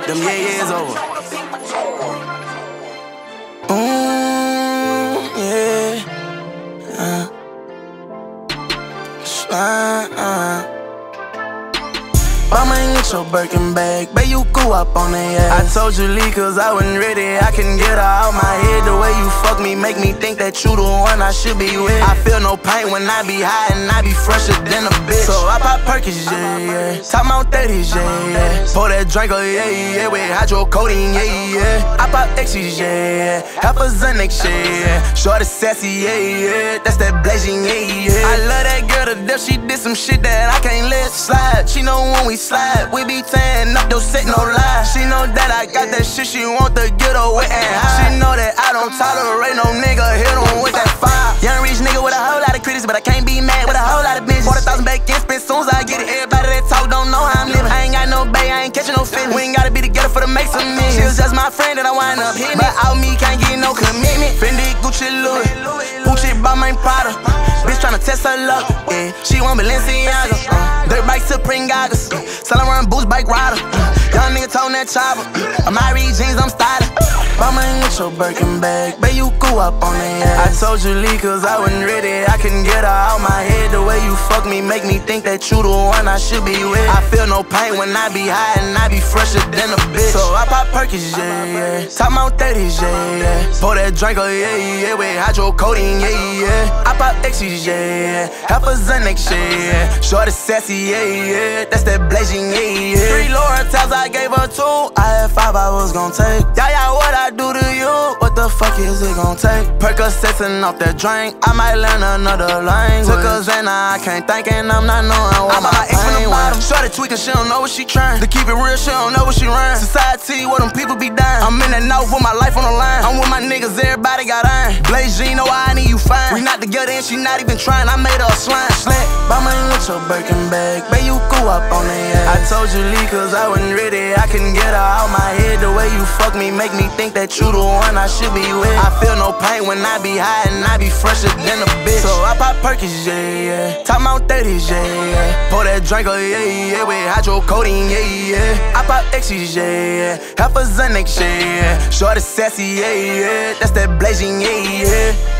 Them years over. Mama ain't get your Birkin bag, bet you go up on that ass. I told you leave cause I wasn't ready, I can get her out my head. The way you fuck me make me think that you the one I should be with. I feel no pain when I be high and I be fresher than a bitch. So I pop Perkins, yeah. Top Mount 30s, yeah. Pour that drink, oh yeah, with hydrocodone, yeah. I pop X's, yeah. Half a Xanax, yeah. Short sassy, yeah. That's that blazing, yeah. I love that girl to death, she did some shit that I can't let slide. She know when we slide, we be tearing up your set, no lie. She know that I got that shit, she want to get away and high. She know that I don't tolerate no nigga, hit on with that fire. Young rich nigga with a whole lot of critics, but I can't be mad with a whole lot of bitches. 40,000 back in spit, soon as I get it. Everybody that talk don't know how I'm living. I ain't got no bay, I ain't catching no feelings. We ain't gotta be together for to make some millions. She was just my friend that I wind up hitting, but out me can't get no commitment. Fendi, Gucci, Louis, Gucci, by my Prada. Bitch tryna test her luck, yeah. She want Balenciaga, dirt bike, Supreme goggles. Sell run boost, bike rider. Young nigga tone that chopper. I'm Irie jeans, I'm styling. Mama ain't get your Birkin bag, bet you go up on that ass. I told you leave cause I wasn't ready, I can get her out my head. The way you fuck me make me think that you the one I should be with. I feel no pain when I be high and I be fresher than a bitch. So I pop Perkins, yeah. Top Mount 30s, yeah. Pour that drink, oh yeah, with hydrocodone, yeah. I pop X's, yeah. Half a Xanax, yeah. Short sassy, yeah. That's that blazing, yeah. 3 Laura tabs I gave her 2. I had 5 I was gon' take. Yeah, what I do to you? What the fuck is it gon' take? Percocets and off that drink, I might learn another language. Took a Xana, I can't think and I'm not knowing what my pain was. Shorty tweaking, she don't know what she trying. To keep it real, she don't know what she run. Society, where them people be dying. I'm in that north with my life on the line. I'm with my niggas, everybody got iron. Blaze G, know I need you fine. We not together and she not even trying, I made her a slime. Slant, Mama ain't get your Birkin bag, bet you go up on that ass. I told you leave cause I wasn't ready, I can get her out my head. The way you fuck me make me think that you the one I should be with. I feel no pain when I be high and I be fresher than a bitch. So I pop Perkins, yeah. Top Mount 30s, yeah. Pour that drink, oh yeah, with hydrocodone, yeah. I pop X's, yeah. Half a Xanax, yeah. Short sassy, yeah. That's that blazing, yeah.